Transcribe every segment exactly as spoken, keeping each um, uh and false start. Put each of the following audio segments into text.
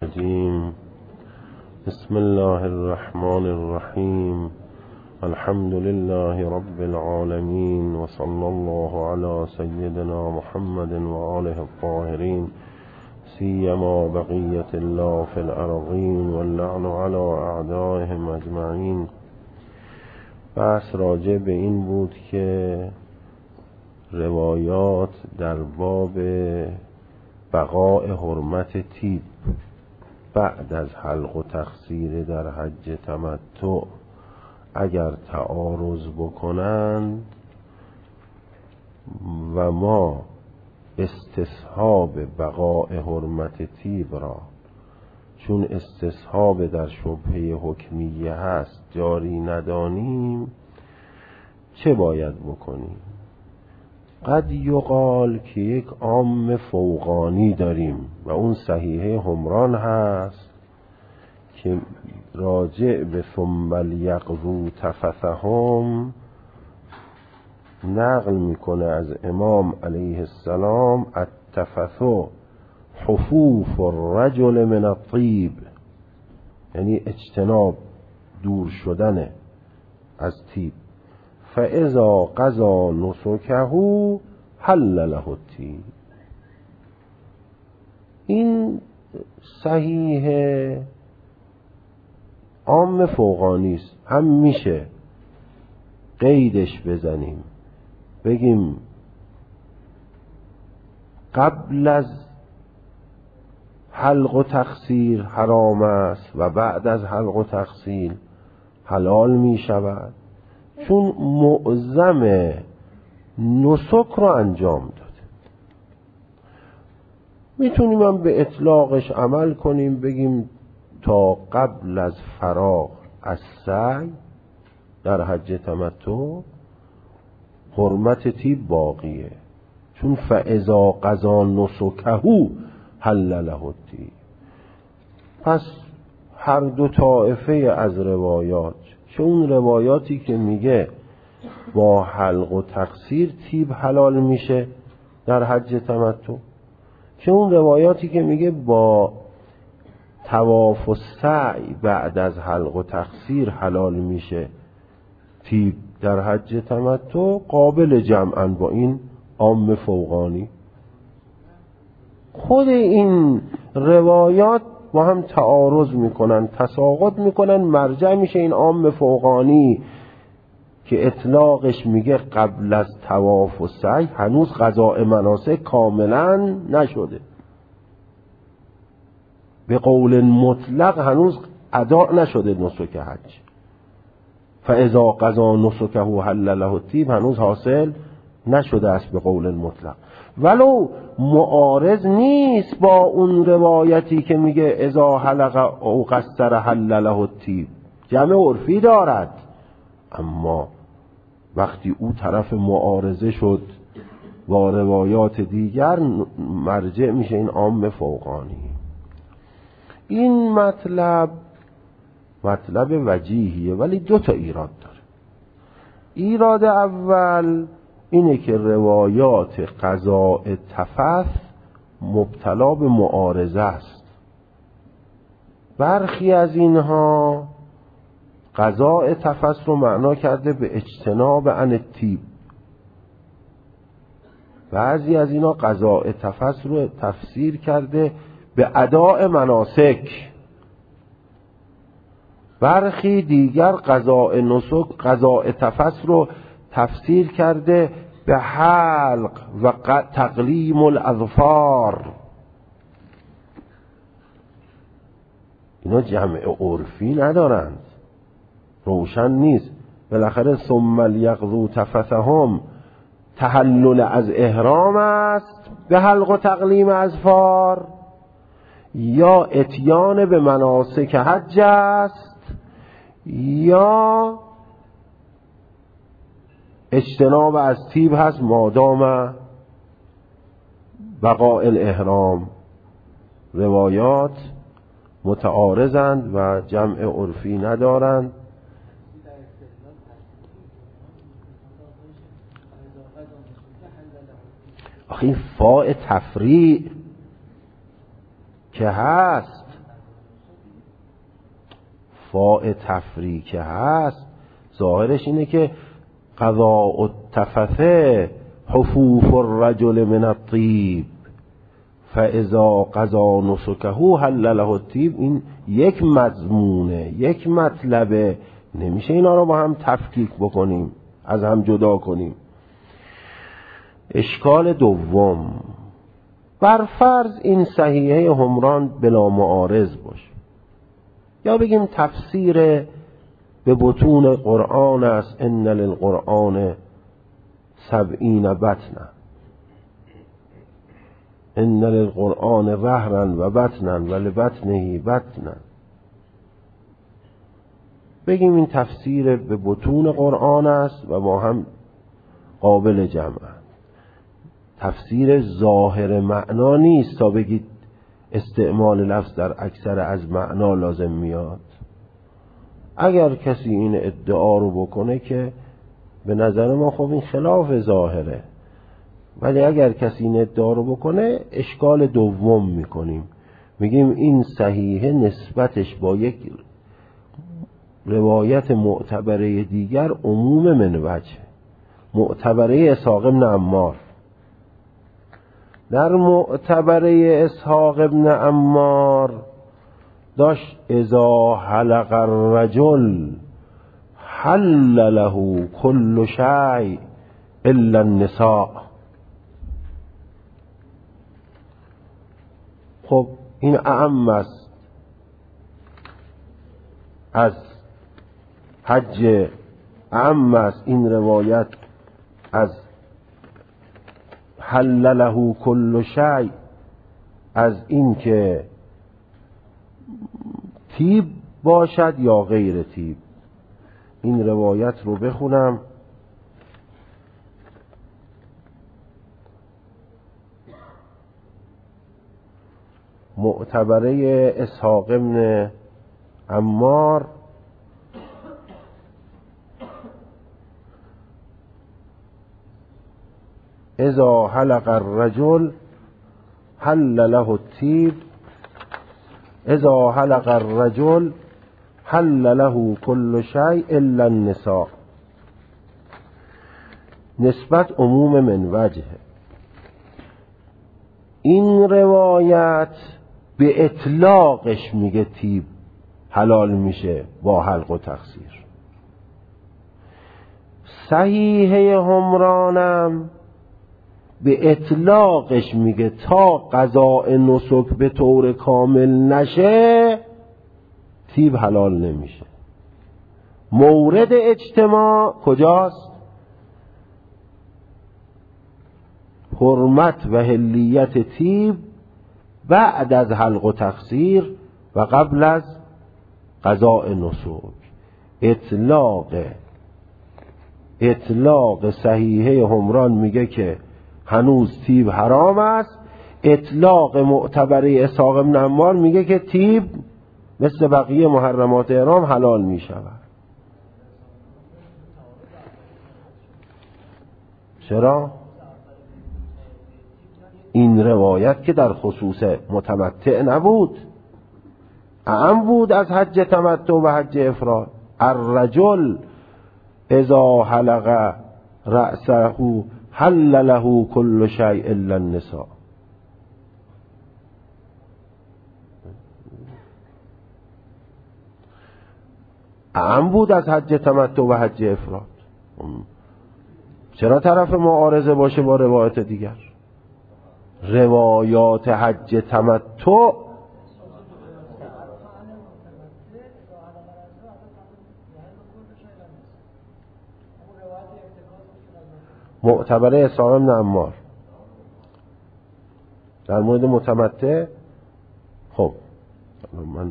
الرجيم. بسم الله الرحمن الرحيم. الحمد لله رب العالمين، وصلى الله على سيدنا محمد وآله الطاهرين، سيما بقية الله في الأرضين، واللعن على أعدائهم أجمعين. بحث راجع به این بود که روایات در باب بقاء حرمت طیب بعد از حلق و تقصیر در حج تمتع اگر تعارض بکنند و ما استصحاب بقاء حرمت طیب را چون استصحاب در شبهه حکمیه هست جاری ندانیم، چه باید بکنیم؟ قد یقال که یک عام فوقانی داریم و اون صحیحه حمران هست که راجع به ثم لیقضوا تفثهم نقل میکنه از امام علیه السلام: التفث حفوف الرجل من الطیب، یعنی اجتناب، دور شدن از طیب. فاذا قضا نسکه حل له الطیب. این صحیح عام فوقانی است، هم میشه قیدش بزنیم بگیم قبل از حلق و تقصیر حرام است و بعد از حلق و تقصیر حلال می شود، چون معظم نسک رو انجام داده. میتونیم هم به اطلاقش عمل کنیم بگیم تا قبل از فراغ از سعی در حج تمتع حرمت طیب باقیه، چون فاذا قضا نسکه حل له الطیب. پس هر دو طائفه از روایات، چه اون روایاتی که میگه با حلق و تقصیر طیب حلال میشه در حج تمتع، چه اون روایاتی که میگه با طواف و سعی بعد از حلق و تقصیر حلال میشه طیب در حج تمتع، قابل جمعاً با این عام فوقانی. خود این روایات با هم تعارض میکنن، تساقط میکنن، مرجع میشه این عام فوقانی که اطلاقش میگه قبل از طواف و سعی هنوز قضاء مناسک کاملا نشده، به قول مطلق هنوز ادا نشده نسک حج. فاذا قضا نسکه حل له الطیب هنوز حاصل نشده است به قول مطلق، ولو معارض نیست با اون روایتی که میگه اذا حلق او قصر حل له الطیب، جمع عرفی دارد، اما وقتی او طرف معارضه شد با روایات دیگر مرجع میشه این عام فوقانی. این مطلب مطلب وجیهیه ولی دو تا ایراد داره. ایراد اول اینه که روایات قضاء تفث مبتلا به معارضه است. برخی از اینها قضاء تفث رو معنا کرده به اجتناب عن الطیب، بعضی از اینها قضاء تفث رو تفسیر کرده به اداء مناسک، برخی دیگر قضاء نسک قضاء تفث رو تفسیر کرده به حلق و تقلیم الاظفار. اینا جمع عرفی ندارند، روشن نیست. بالاخره ثم لیقضوا تفثهم تحلل از احرام است به حلق و تقلیم اظفار، یا اتیان به مناسک حج است، یا اجتناب از طیب هست مادام بقاء الاحرام. روایات متعارضند و جمع عرفی ندارند. آخه این فاء تفریع که هست فاء تفریکه هست ظاهرش اینه که قضاء التفثه حفوف الرجل من الطیب فاذا قضا نسکه حل له الطیب. این یک مضمونه، یک مطلبه، نمیشه اینا رو با هم تفکیک بکنیم، از هم جدا کنیم. اشکال دوم، بر فرض این صحیحه حمران بلا معارض باشه، یا بگیم تفسیر به بطون قرآن است، ان للقرآن سبعین بطنا، ان للقرآن ظهرا و بطنا و لبطنه بطنا. بگیم این تفسیر به بطون قرآن است و با هم قابل جمع. تفسیر ظاهر معنا نیست تا بگید استعمال لفظ در اکثر از معنا لازم میاد. اگر کسی این ادعا رو بکنه که به نظر ما خب این خلاف ظاهره، ولی اگر کسی این ادعا رو بکنه اشکال دوم میکنیم، میگیم این صحیحه نسبتش با یک روایت معتبره دیگر عموم من وجه، معتبره اسحاق بن عمار. در معتبره اسحاق بن عمار داشت اذا حلق الرجل حل له كل شيء الا النساء. خب این اعم است از حج، اعم است این روایت از حل له كل شيء از این که طیب باشد یا غیر طیب. این روایت رو بخونم. معتبره اسحاق بن عمار اذا حلق الرجل حل له الطیب اذا حلق الرجل حل له كل شيء الا النساء. نسبت عموم من وجه. این روایت به اطلاقش میگه طیب حلال میشه با حلق و تقصیر. صحیحه حمرانم به اطلاقش میگه تا قضاء نسک به طور کامل نشه طیب حلال نمیشه. مورد اجتماع کجاست؟ حرمت و حلیت طیب بعد از حلق و تقصیر و قبل از قضاء نسک. اطلاق اطلاق صحیحه حمران میگه که هنوز طیب حرام است. اطلاق معتبره اسحاق بن عمار میگه که طیب مثل بقیه محرمات احرام حلال میشود. چرا؟ این روایت که در خصوص متمتع نبود، اعم بود از حج تمتع و حج افراد. الرجل اذا حلق رأسه حل له كل شيء الا النساء. اعم بود از حج تمتع و حج افراد. چرا طرف معارضه باشه با روایت دیگر؟ روایات حج تمتع معتبره اسحاق بن عمار در مورد متمتع. خب من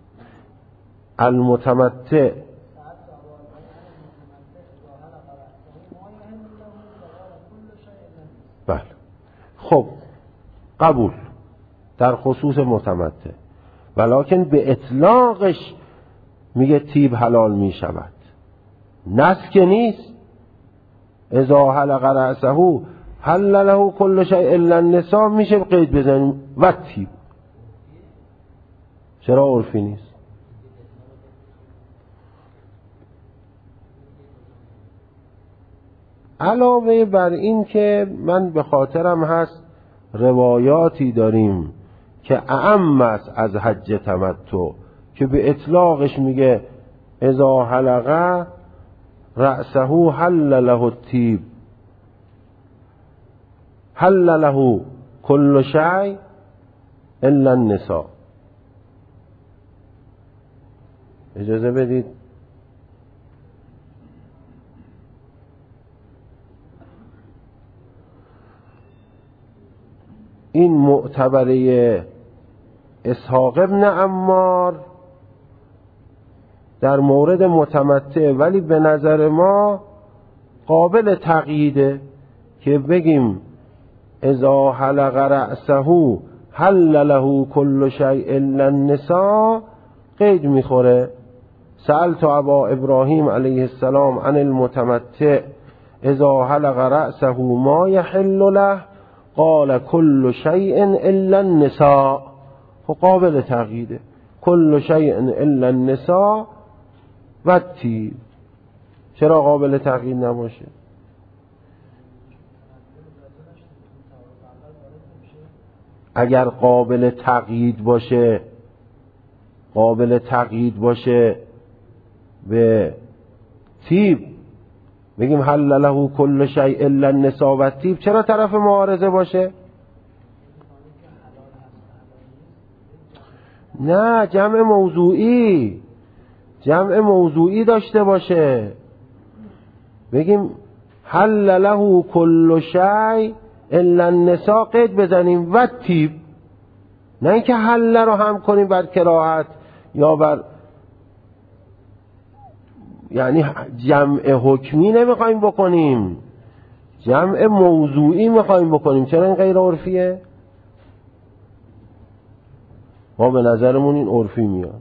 المتمتع بله خب قبول در خصوص متمتع، ولکن به اطلاقش میگه طیب حلال میشود. نس که نیست. اذا حلق رأسه حل له كل شيء الا النساء میشه قید بزنیم و طیب. چرا عرفی نیست؟ علاوه بر این که من به خاطرم هست روایاتی داریم که اعم است از حج تمتع که به اطلاقش میگه اذا حلقه رأسه حل له الطیب، حل له کل شیء الا النساء. اجازه بدید این معتبره اسحاق ابن عمار در مورد متمتع، ولی به نظر ما قابل تقییده که بگیم اذا حلق رأسه حل له کل شیء الا النساء قید میخوره. سألت ابا ابراهیم علیه السلام عن المتمتع اذا حلق رأسه ما یحل له قال کل شیء الا النساء. خب قابل تقییده، کل شیء الا النساء و الطیب. چرا قابل تقیید نباشه؟ اگر قابل تقیید باشه قابل تقیید باشه به طیب بگیم حل له کل شیء الا النساء و الطیب، چرا طرف معارضه باشه؟ نه، جمع موضوعی جمع موضوعی داشته باشه، بگیم حل له کل شیء الا النساء قید بزنیم و طیب، نه اینکه حل رو هم کنیم بر کراهت یا بر، یعنی جمع حکمی نمیخوایم بکنیم، جمع موضوعی میخوایم بکنیم. چرا این غیر عرفیه؟ ما به نظرمون این عرفی میاد.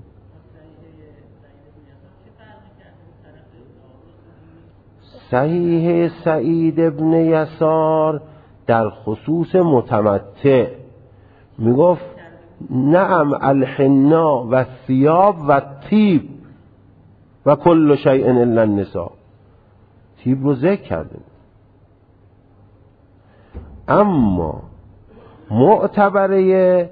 صحیح سعید ابن یسار در خصوص متمتع میگفت نعم الحنا و الثیاب و طیب و کل شیء الا النساء. طیب رو ذکر کرده، اما معتبره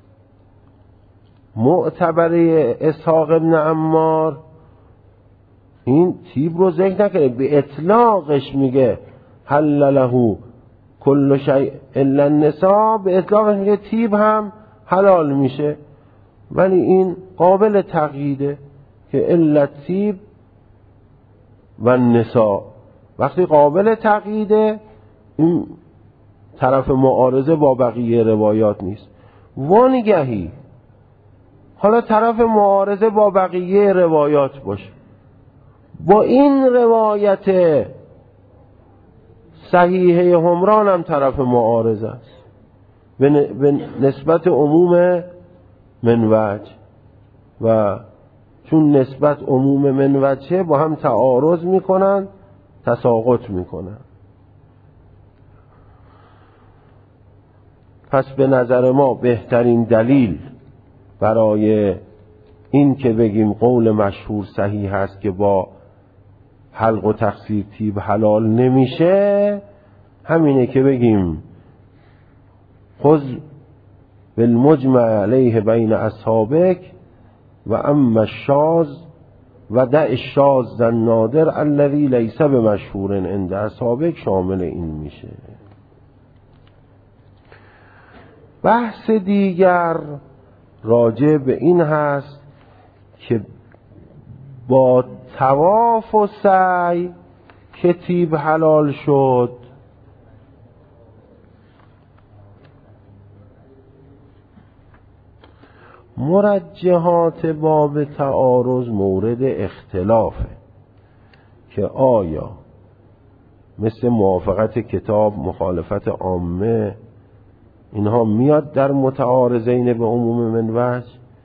معتبره اسحاق ابن عمار این طیب رو ذکر نکنه، به اطلاقش میگه حل له کل شیء الا النساء، به اطلاقش میگه طیب هم حلال میشه، ولی این قابل تقییده که الا طیب و النساء. وقتی قابل تقییده این طرف معارضه با بقیه روایات نیست. وانگهی حالا طرف معارضه با بقیه روایات باشه، با این روایت صحیحه همران هم طرف معارضه است به نسبت عموم منوج، و چون نسبت عموم منوجه با هم تعارض میکنن، تساقط میکنن. پس به نظر ما بهترین دلیل برای این که بگیم قول مشهور صحیح هست که با حلق و تقصیر طیب حلال نمیشه همینه که بگیم خذ بالمجمع علیه بین اصحابک و اما الشاذ و دع الشاذ النادر الذی لیس بمشهور عند اصحابک شامل این میشه. بحث دیگر راجع به این هست که با طواف و سعی که طیب حلال شد، مرجحات باب تعارض مورد اختلافه که آیا مثل موافقت کتاب، مخالفت عامه، اینها میاد در متعارضین به عموم منوج.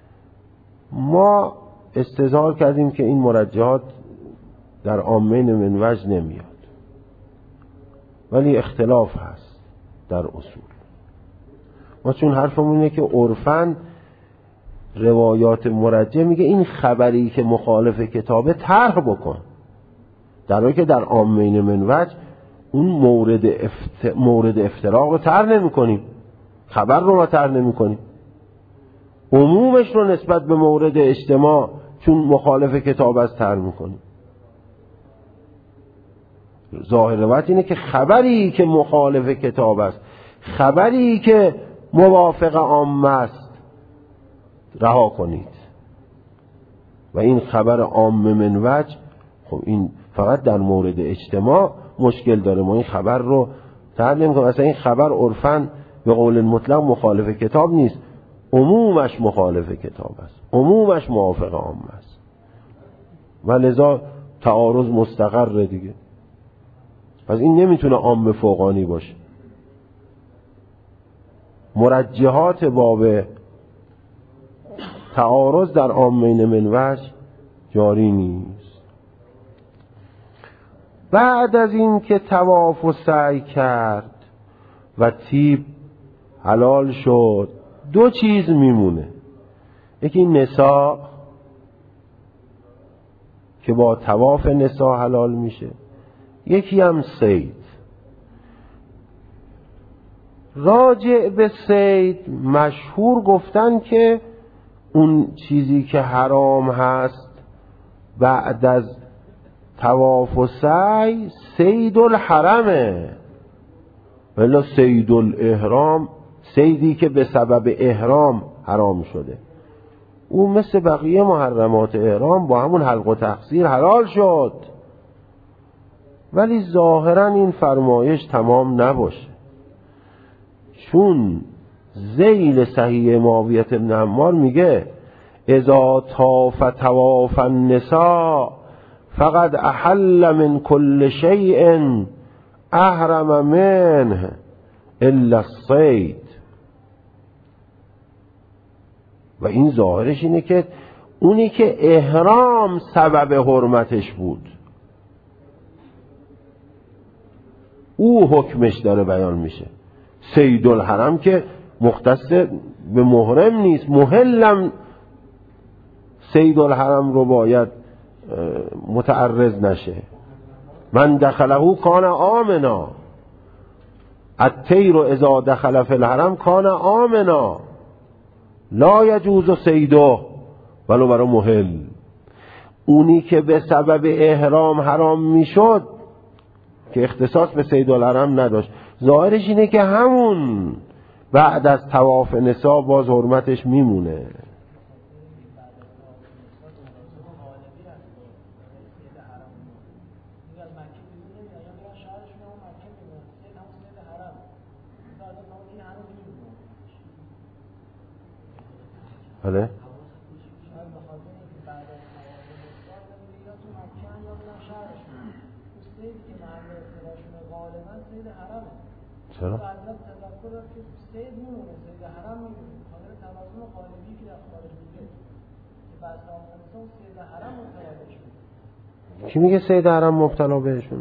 ما استظهار کردیم که این مرجحات در عامین منوج نمیاد، ولی اختلاف هست در اصول. ما چون حرفمون اینه که عرفاً روایات مرجح میگه این خبری که مخالف کتابه طرح بکن، در حالی که در عامین منوج اون مورد, افت... مورد افتراق رو تر نمی کنیم، خبر رو ما تر نمی کنیم، عمومش رو نسبت به مورد اجتماع چون مخالف کتاب است تر می کنیم. ظاهر روایت اینه که خبری که مخالف کتاب است، خبری که موافق عامه است رها کنید. و این خبر عام من وجه، خب این فقط در مورد اجتماع مشکل داره، ما این خبر رو تر نمی‌کنیم. مثلا این خبر عرفاً به قول مطلق مخالف کتاب نیست، عمومش مخالف کتاب است، عمومش موافق عامه است و لذا تعارض مستقره دیگه. پس این نمیتونه عام فوقانی باشه. مرجحات باب تعارض در عامین من وجه جاری نیست. بعد از این که طواف و سعی کرد و طیب حلال شد، دو چیز میمونه. یکی نساء که با طواف نساء حلال میشه، یکی هم صید. راجع به صید مشهور گفتن که اون چیزی که حرام هست بعد از طواف و سعی صید الحرمه، ولی صید الاحرام صیدی که به سبب احرام حرام شده، اون مثل بقیه محرمات احرام با همون حلق و تقصیر حلال شد. ولی ظاهرا این فرمایش تمام نباشه، چون ذیل صحیح معاویه بن عمار میگه اذا طاف طواف النساء فقد احل من كل شيء احرم منه الا الصید. و این ظاهرش اینه که اونی که احرام سبب حرمتش بود او حکمش داره بیان میشه. صید الحرم که مختص به محرم نیست، محلم صید الحرم رو باید متعرض نشه. من دخله کان آمنا، الطیر اذا دخل فی الحرم کان آمنا لا یجوز صیده ولو برای محل. اونی که به سبب احرام حرام میشد که اختصاص به صید الحرم نداشت، ظاهرش اینه که همون بعد از طواف نساء باز حرمتش میمونه. بله چرا؟ کی میگه صید حرم مبتلا بهشون؟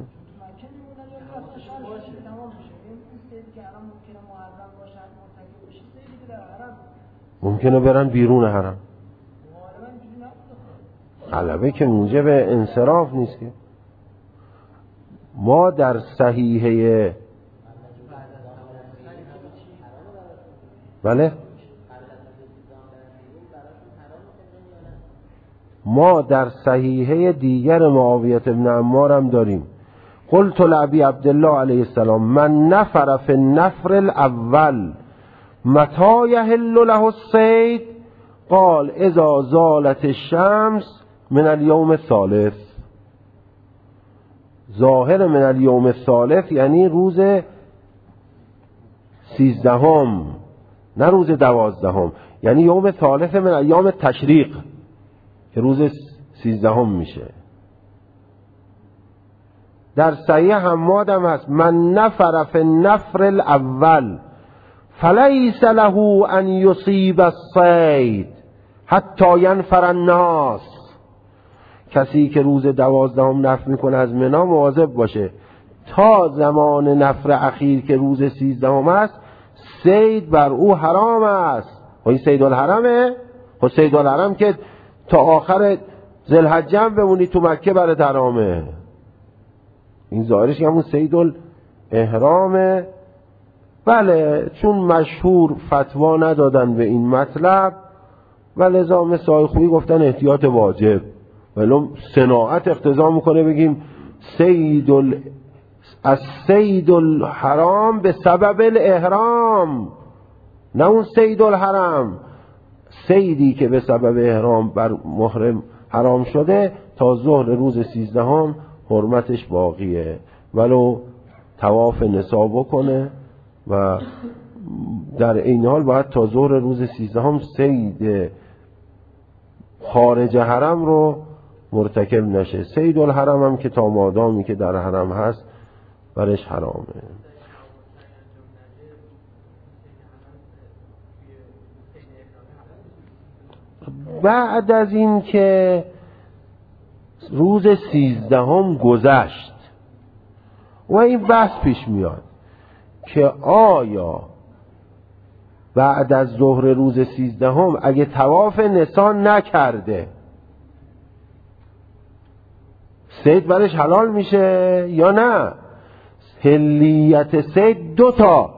ممکنه برن بیرون حرم، غلبه که موجب انصراف نیست. که ما در صحیحه بله ما در صحیحه دیگر معاویه بن عمار هم داریم. قلت لابی عبدالله علیه السلام من نفر فی النفر الاول متى یحل له الصید؟ قال اذا زالت الشمس من اليوم الثالث. ظاهر من اليوم الثالث یعنی روز سیزدهم، نه روز دوازدهم، یعنی یوم ثالث من ایام تشریق که روز سیزدهم میشه. در صحیح حماد هم هست من نفر فی النفر الاول فلیس له ان یصیب الصید حتی ینفر الناس. کسی که روز دوازدهم نفر میکنه از منی مواظب باشه تا زمان نفر اخیر که روز سیزدهم است صید بر او حرام است. و این صید الحرمه. و صید الحرم که تا آخر ذوالحجه بمونی تو مکه برات حرامه. این ظاهرش همون صید احرامه. بله چون مشهور فتوا ندادن به این مطلب و لذا مثل خویی گفتن احتیاط واجب، ولی صناعت اقتضا میکنه بگیم سید ال... از سید الحرام به سبب الاحرام، نه اون سید الحرام، سیدی که به سبب احرام بر محرم حرام شده تا ظهر روز سیزدهم حرمتش باقیه، ولو طواف نسا بکنه و در این حال باید تا ظهر روز سیزدهم سید خارج حرم رو مرتکب نشه. سید الحرم هم که تا مادامی که در حرم هست برش حرامه. بعد از این که روز سیزدهم گذشت و این بحث پیش میاد که آیا بعد از ظهر روز سیزدهم اگه طواف نسا نکرده صید برش حلال میشه یا نه؟ حلیت صید دو تا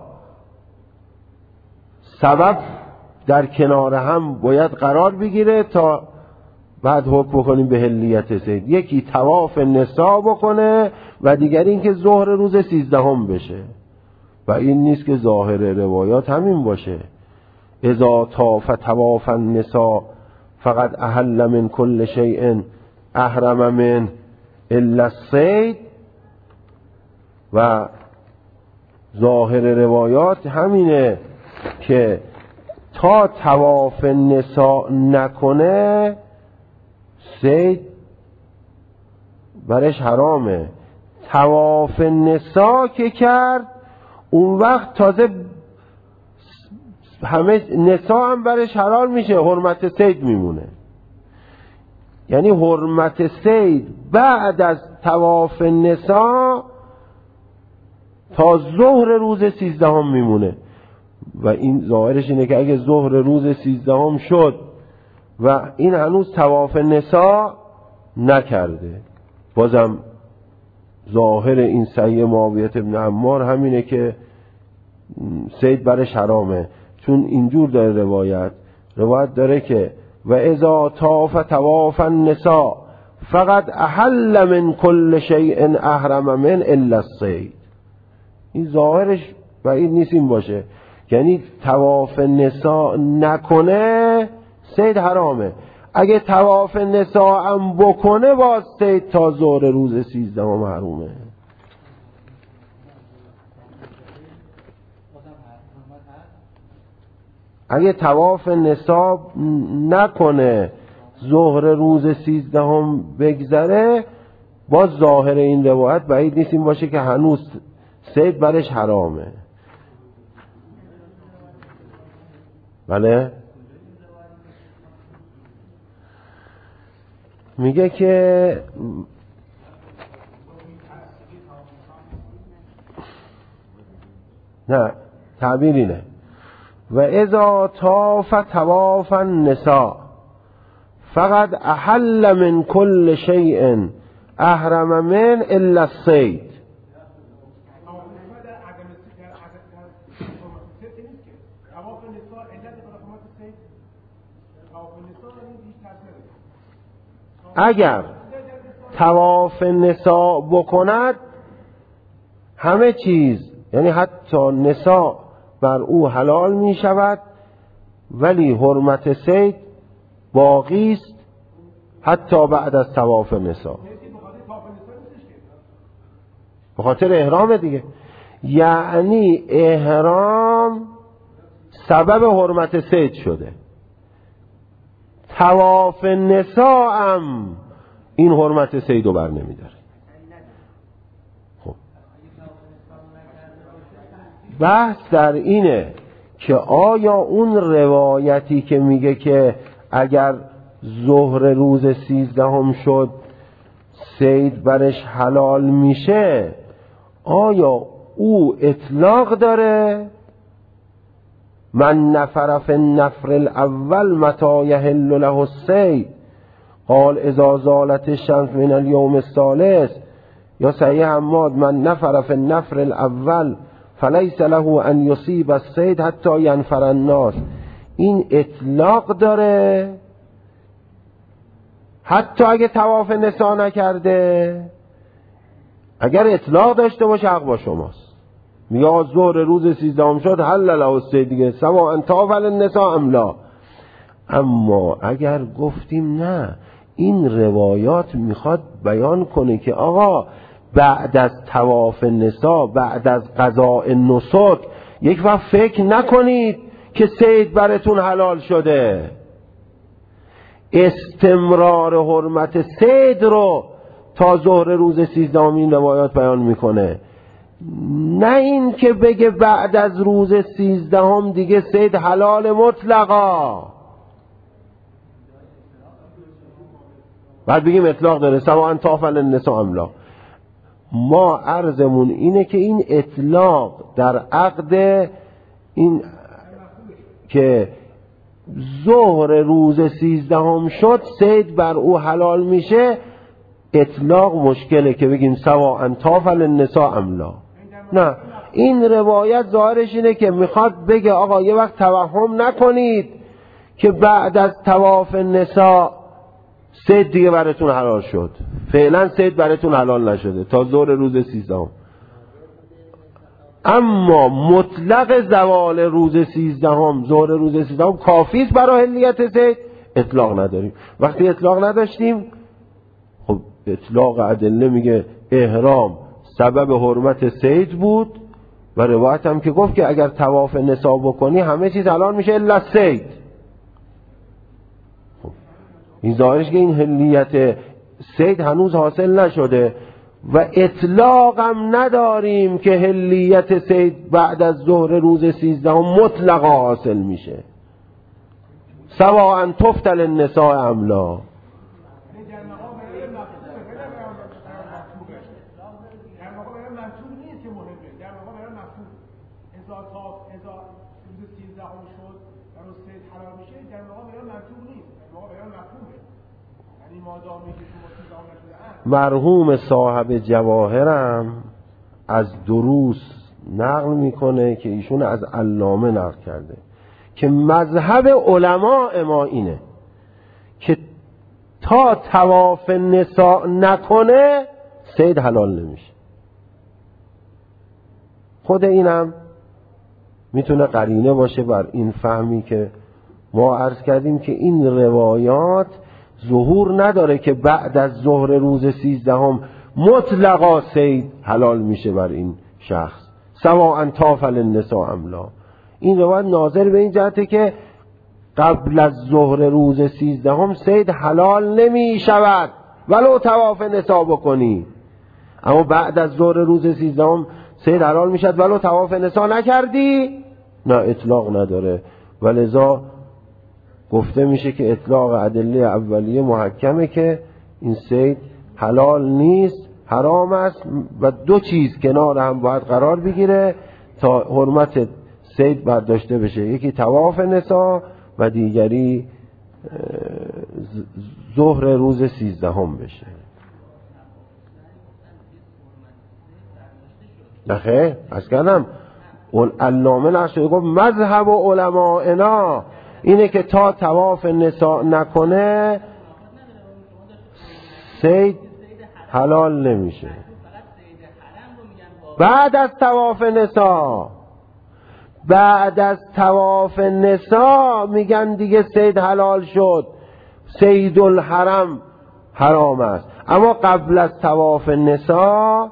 سبب در کنار هم باید قرار بگیره تا بعد حکم بکنیم به حلیت صید. یکی طواف نسا بکنه و دیگری این که ظهر روز سیزدهم بشه و این نیست که ظاهر روایات همین باشه. اذا طاف طواف النساء فقط احل من کل شیء احرم من الا الصید، و ظاهر روایات همینه که تا طواف نساء نکنه صید برش حرامه. طواف نساء که کرد اون وقت تازه همه نساء هم برش حلال میشه، حرمت صید میمونه. یعنی حرمت صید بعد از طواف نساء تا ظهر روز سیزدهم میمونه و این ظاهرش اینه که اگه ظهر روز سیزدهم شد و این هنوز طواف نساء نکرده، بازم ظاهر این سعی معاویه بن عمار همینه که صید برش حرامه، چون اینجور داره روایت روایت داره که و اذا طاف طواف النساء فقط احل من کل شیء احرم من الا الصید. این ظاهرش و این نیست این باشه، یعنی طواف نساء نکنه صید حرامه، اگه طواف نساء هم بکنه باز صید تا ظهر روز سیزدهم حرامه. اگه طواف نساء نکنه ظهر روز سیزدهم بگذره باز ظاهر این روایت بعید نیست این باشه که هنوز صید برش حرامه. بله میگه که نه تعبیر اینه و اذا طاف طواف النساء فقط احل من کل شیء احرم من الا الصید. اگر طواف نساء بکند همه چیز یعنی حتی نساء بر او حلال می شود ولی حرمت صید باقی است حتی بعد از طواف نساء، به خاطر احرام دیگه. یعنی احرام سبب حرمت صید شده، طواف نساء هم این حرمت صید رو بر نمی داره. خب بحث در اینه که آیا اون روایتی که میگه که اگر ظهر روز سیزدهم شد صید برش حلال میشه آیا او اطلاق داره؟ من نفر فی النفر الاول متی یحل له الصید قال اذا زالت الشمس من اليوم الثالث یا صحیح حماد من نفر فی النفر الاول فلیس له ان یصیب الصید حتی ینفر الناس. این اطلاق داره حتی اگه طواف نسا نکرده. اگر اطلاق داشته باشه حق با شماست. میگه آقا ظهر روز سیزدهم شد حل له الصید دیگه سواء طاف النساء ام لا. اما اگر گفتیم نه، این روایات میخواد بیان کنه که آقا بعد از طواف نسا، بعد از قضاء نسک، یک وقت فکر نکنید که صید براتون حلال شده. استمرار حرمت صید رو تا ظهر روز سیزدهم این روایات بیان میکنه. نه این که بگه بعد از روز سیزدهم دیگه صید حلال مطلقا، بعد بگیم اطلاق داره سواء طاف النساء ام لا. ما عرضمون اینه که این اطلاق در عقد این که ظهر روز سیزدهم شد صید بر او حلال میشه، اطلاق مشکله که بگیم سواء طاف النساء ام لا. نه، این روایت ظاهرش اینه که میخواد بگه آقا یه وقت توهم نکنید که بعد از طواف نساء صید دیگه براتون حلال شد. فعلا صید براتون حلال نشده تا ظهر روز سیزدهم. اما مطلق زوال روز سیزدهم، ظهر روز سیزدهم کافی است برای حلیت صید، اطلاق نداریم. وقتی اطلاق نداشتیم، خب اطلاق ادله میگه احرام سبب حرمت صید بود و روایت هم که گفت که اگر طواف نسا بکنی همه چیز حلال میشه الا صید. خب این ظاهرش که این حلیت صید هنوز حاصل نشده و اطلاق هم نداریم که حلیت صید بعد از ظهر روز سیزدهم مطلقا حاصل میشه سواء تفتل النساء ام لا. مرحوم صاحب جواهرم از دروس نقل میکنه که ایشون از علامه نقل کرده که مذهب علماء ما اینه که تا طواف نساء نکنه صید حلال نمیشه. خود اینم میتونه قرینه باشه بر این فهمی که ما عرض کردیم که این روایات ظهور نداره که بعد از ظهر روز سیزدهم مطلقا صید حلال میشه بر این شخص سواء طاف النساء ام لا. این روایت ناظر به این جهته که قبل از ظهر روز سیزدهم صید حلال نمی شود ولو طواف نساء بکنی، اما بعد از ظهر روز سیزدهم صید حلال میشد ولو طواف نساء نکردی، نه اطلاق نداره. ولذا گفته میشه که اطلاق ادله اولیه محکمه که این صید حلال نیست، حرام است و دو چیز کنار هم باید قرار بگیره تا حرمت صید برداشته بشه، یکی طواف نساء و دیگری ظهر روز سیزدهم بشه. نخیر از کردم علامه نشده گفت مذهب و علمائنا اینه که تا طواف نساء نکنه صید حلال نمیشه. بعد از طواف نساء بعد از طواف نساء میگن دیگه صید حلال شد، صید الحرم حرام است. اما قبل از طواف نساء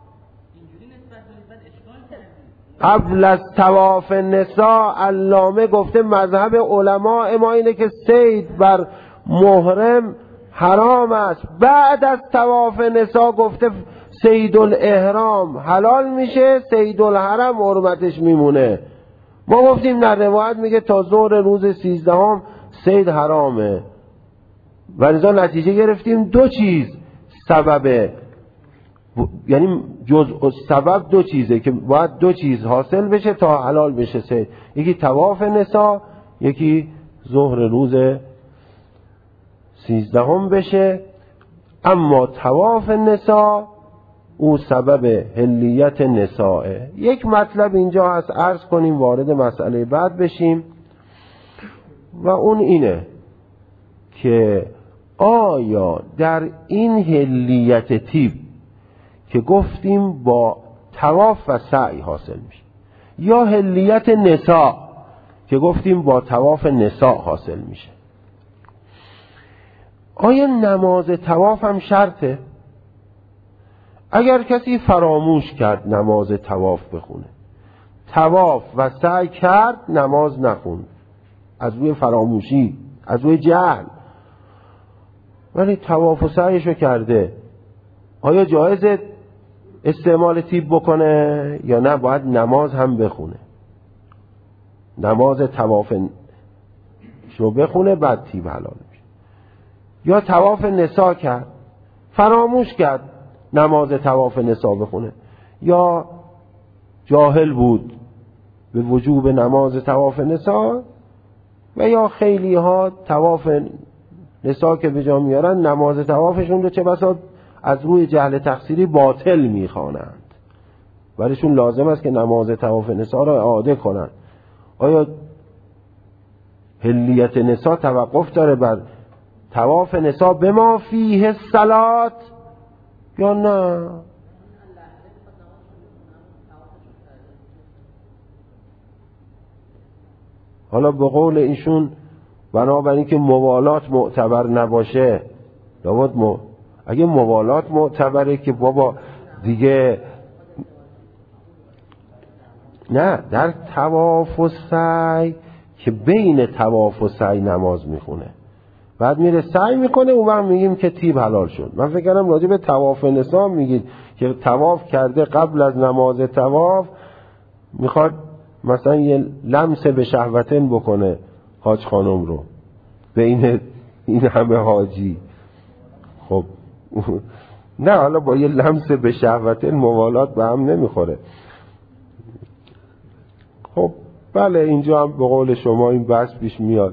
قبل از طواف نساء علامه گفته مذهب علماء ما اینه که صید بر محرم حرام است. بعد از طواف نساء گفته صید الاحرام حلال میشه، صید الحرم حرمتش میمونه. ما گفتیم در روایت میگه تا ظهر روز سیزدهم صید حرامه و لذا نتیجه گرفتیم دو چیز سببه، یعنی جزء سبب دو چیزه که باید دو چیز حاصل بشه تا حلال بشه صید، یکی طواف نساء، یکی ظهر روز سیزدهم بشه. اما طواف نساء او سبب حلیت نسائه. یک مطلب اینجا هست عرض کنیم وارد مسئله بعد بشیم و اون اینه که آیا در این حلیت طیب که گفتیم با طواف و سعی حاصل میشه یا حلیت نساء که گفتیم با طواف نساء حاصل میشه، آیا نماز طواف هم شرطه؟ اگر کسی فراموش کرد نماز طواف بخونه، طواف و سعی کرد نماز نخوند از روی فراموشی، از روی جهل، ولی طواف و سعیشو کرده، آیا جایزه استعمال طیب بکنه یا نه باید نماز هم بخونه؟ نماز طواف شو بخونه بعد طیب حلال میشه. یا طواف نساء کرد فراموش کرد نماز طواف نساء بخونه، یا جاهل بود به وجوب نماز طواف نساء، و یا خیلی ها طواف نساء که به جا میارن نماز طوافشون رو چه بسا از روی جهل تقصیری باطل میخوانند، ولیشون لازم است که نماز طواف نساء را اعاده کنند. آیا حلیت نساء توقف داره بر طواف نساء به ما فیه الصلاة یا نه؟ حالا به قول ایشون بنابراین که موالات معتبر نباشه، لابد م... اگه موالات معتبره که بابا دیگه نه، در طواف و سعی که بین طواف و سعی نماز میخونه بعد میره سعی میکنه، اون وقت میگیم که طیب حلال شد. من فکر کردم راجع به طواف نساء میگید که طواف کرده قبل از نماز طواف میخواد مثلا یه لمس به شهوتن بکنه حاج خانم رو بین این همه حاجی. خب نه، حالا با یه لمس به شهوتن موالات به هم نمیخوره. خب بله، اینجا هم به قول شما این بحث پیش میاد.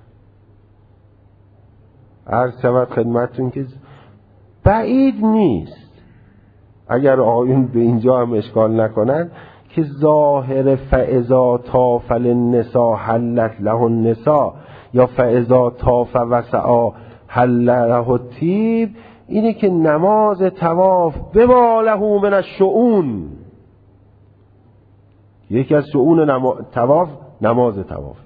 عرض شود خدمتتون که بعید نیست اگر آقایون به اینجا هم اشکال نکنن که ظاهر فاذا طاف النساء حلت له النساء یا فاذا طاف وسعى حل له الطیب اینه که نماز طواف بما له من الشؤون، یکی از شؤون نما... طواف نماز طواف.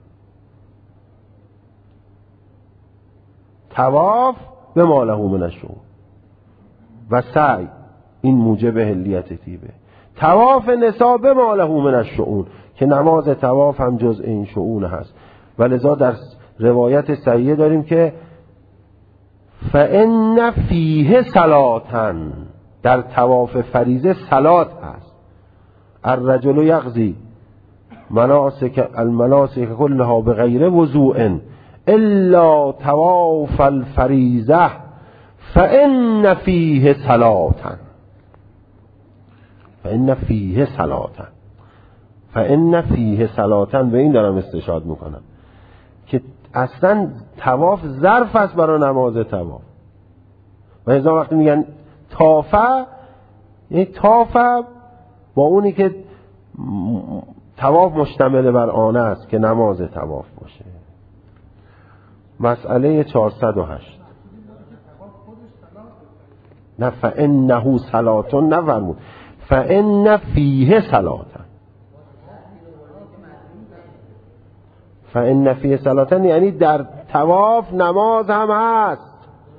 طواف بما له من الشؤون و سعی این موجب حلیت طیبه. طواف نساء بما له من الشؤون که نماز طواف هم جزء این شؤون هست. ولذا در روایت صحیحه داریم که فإن فیه صلاة، در طواف فریضه صلات هست. الرجل یقضی مناسک المناسک كلها بغیر وضوء الا طواف الفریضه فإن فیه صلاة، فإن فیه صلاة، فإن فیه صلاة. به این دارم استشهاد میکنم که اصلا طواف ظرف است برای نماز طواف. و اذا وقتی میگن طافه، یعنی طافه با اونی که طواف مشتمل بر آن است که نماز طواف باشه. مسئله چهارصد و هشت. نه فإنه صلاة نفرمود، فإن فیه صلاة، فإن فیه صلاة یعنی در طواف نماز هم هست.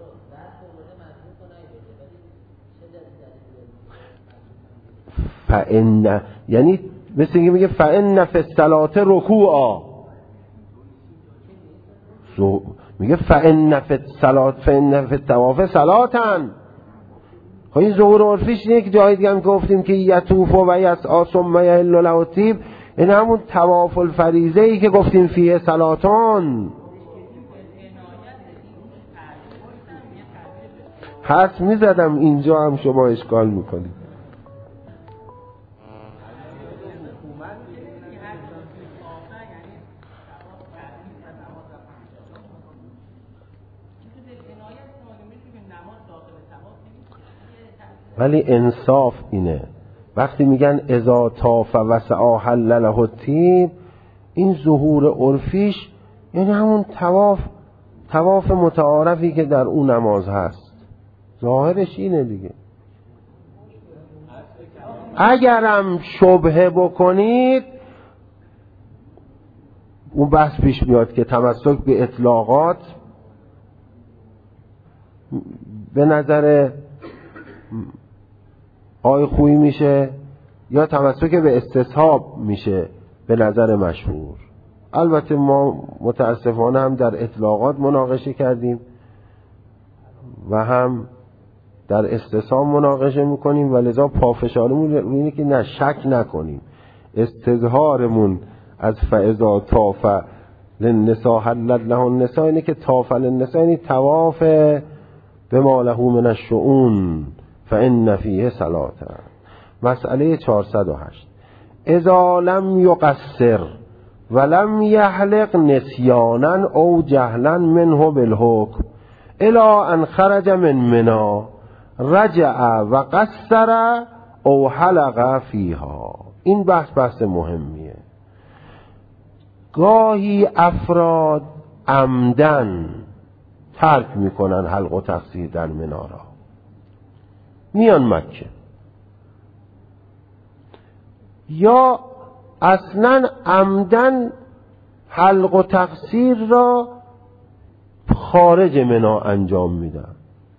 فإن یعنی مثل اینکه میگه فإن فی الصلاة رکوعا، میگه فإن فی الصلاة فإن فی الطواف صلاة. خب این ظهور عرفیش یک جای دیگه هم گفتیم که یطوف و یسعی ثم یحل له الطیب، این همون طواف الفریضه ای که گفتیم فیه صلاتان. حس میزدم اینجا هم شما اشکال میکنید. ولی انصاف اینه وقتی میگن اذا طاف وسعی حل له الطیب، این ظهور عرفیش یعنی همون طواف طواف متعارفی که در اون نماز هست، ظاهرش اینه دیگه. اگرم شبهه بکنید اون بحث پیش میاد که تمسک به اطلاقات به نظر آی خویی میشه یا تمسک به استصحاب میشه به نظر مشهور. البته ما متاسفانه هم در اطلاقات مناقشه کردیم و هم در استصحاب مناقشه میکنیم و لذا پافشارمون اینه که نه شک نکنیم، استظهارمون از فاذا طاف للنساء حلت له النساء اینه که طاف للنساء یعنی طواف بما له من الشؤون فان فیه صلاة. مسئله چهارصد و هشت اذا لم یقصر ولم یحلق نسیانا او جهلا منه بالحکم الی ان خرج من منی رجع و قصر او حلق فیها. این بحث بحث مهمیه. گاهی افراد عمدن ترک میکنن حلق و تقصیر در منی را، میان مکه، یا اصلا عمدن حلق و تقصیر را خارج منی انجام میدن.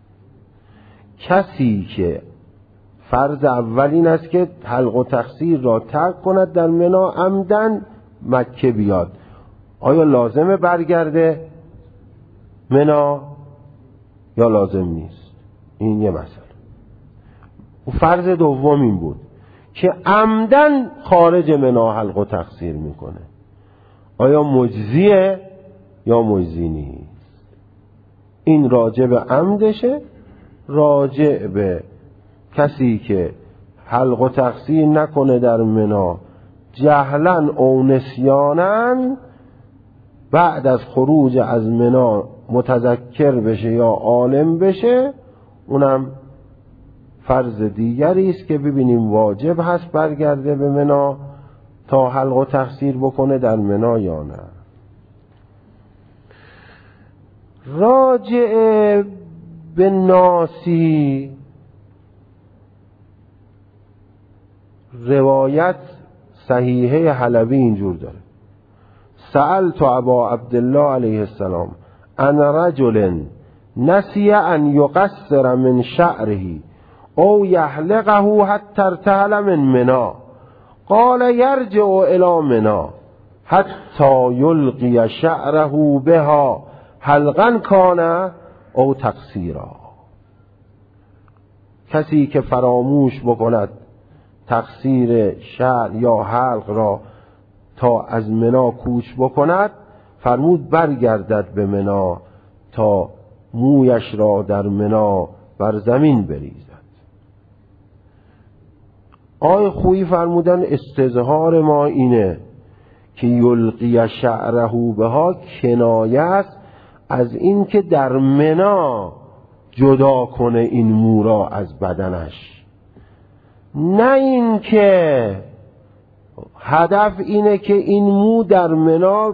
کسی که فرض اول این است که حلق و تقصیر را ترک کند در منی عمدن مکه بیاد، آیا لازمه برگرده منی یا لازم نیست؟ این یه مسئله. و فرض دوم این بود که عمدن خارج منی حلق و تقصیر میکنه، آیا مجزیه یا مجزی نیست؟ این راجع به عمدشه. راجع به کسی که حلق و تقصیر نکنه در منی جهلا او نسیانا، بعد از خروج از منی متذکر بشه یا عالم بشه، اونم فرض دیگری است که ببینیم واجب هست برگرده به منی تا حلق و تقصیر بکنه در منی یا نه. راجع به ناسی روایت صحیحه حلبی اینجور داره: سألت ابا عبدالله علیه السلام ان رجل نسی ان یقصر من شعره او یحلقه حتی ارتحل من منی قال یرجع الی منی حتی یلقی شعره بها حلقا کان او تقصیرا. کسی که فراموش بکند تقصیر شعر یا حلق را تا از منی کوچ بکند، فرمود برگردد به منی تا مویش را در منی بر زمین بریزد. آقای خویی فرمودن استظهار ما اینه که یلقی شعره بها کنایه است از این که در منی جدا کنه این مو را از بدنش، نه این که هدف اینه که این مو در منی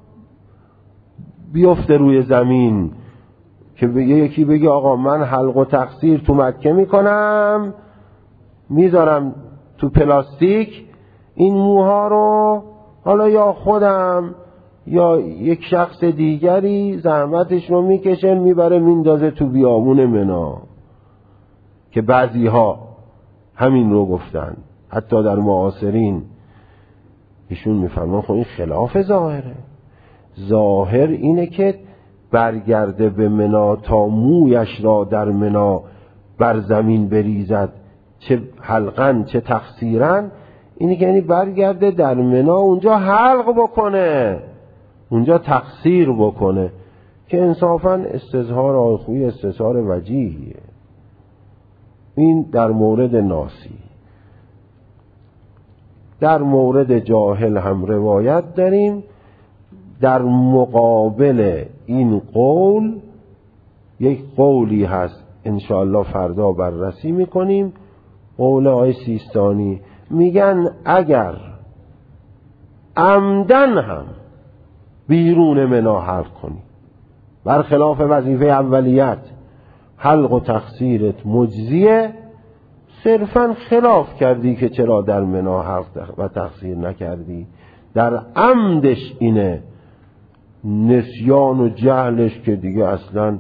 بیفته روی زمین که یکی بگه آقا من حلق و تقصیر تو مکه میکنم، میذارم تو پلاستیک این موها رو، حالا یا خودم یا یک شخص دیگری زحمتش رو میکشه میبره میندازه تو بیابون منی، که بعضی ها همین رو گفتن، حتی در معاصرین ایشون میفرمان خب این خلاف ظاهره. ظاهر اینه که برگرده به منی تا مویش را در منی بر زمین بریزد، چه حلقن چه تقصیرن، اینه که یعنی برگرده در منی اونجا حلق بکنه، اونجا تقصیر بکنه، که انصافا استظهار آخوی استظهار وجیهیه. این در مورد ناسی. در مورد جاهل هم روایت داریم. در مقابل این قول یک قولی هست انشاءالله فردا بررسی میکنیم. قول آقای سیستانی میگن اگر عمدن هم بیرون منا حلق کنی، برخلاف وظیفه اولیت حلق و تقصیرت مجزیه، صرفا خلاف کردی که چرا در منا حلق و تقصیر نکردی، در عمدش اینه، نسیان و جهلش که دیگه اصلا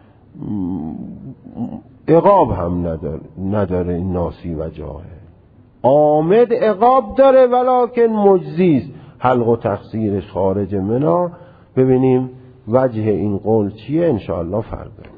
عقاب هم نداره نداره این ناسی و جاهل. عامد عقاب داره ولکن مجزیست، حلق و تقصیرش خارج منا. ببینیم وجه این قول چیه انشاءالله فردا.